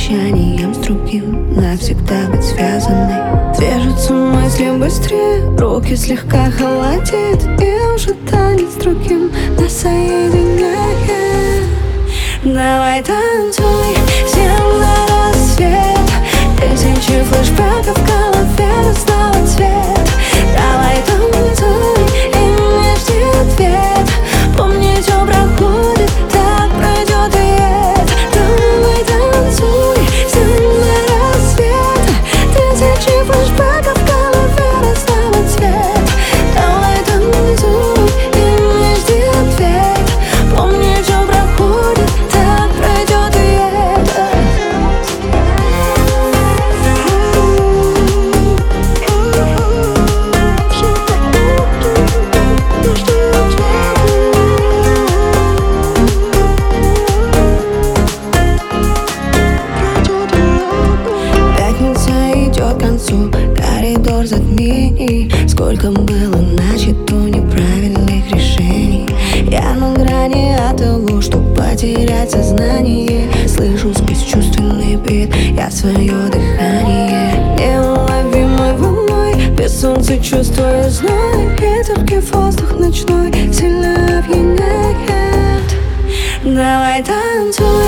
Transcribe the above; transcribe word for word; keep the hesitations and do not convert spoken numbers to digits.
обещанием с другим навсегда быть связаны. Движутся мысли быстрее, руки слегка холодеют, и уже танец с другим нас соединяет. Давай танцуй, всем на рассвет, тысячи флешбеков в голове, снова цвет. Давай танцуй и не жди ответ, помни, все проходит, так пройдет и это. Давай танцуй, всем на рассвет, тысячи флешбеков в голове, снова цвет. Давай танцуй и не жди ответ, помни, все проходит, так пройдет и это. Пятница идет к концу, коридор затмений. Сколько было начато неправильных решений. Я на грани от того, чтоб потерять сознание. Слышу сквозь чувственный бит я свое дыхание. Неуловимой волной, без солнца чувствую зной, и терпкий воздух ночной сильно опьяняет. Давай танцуй.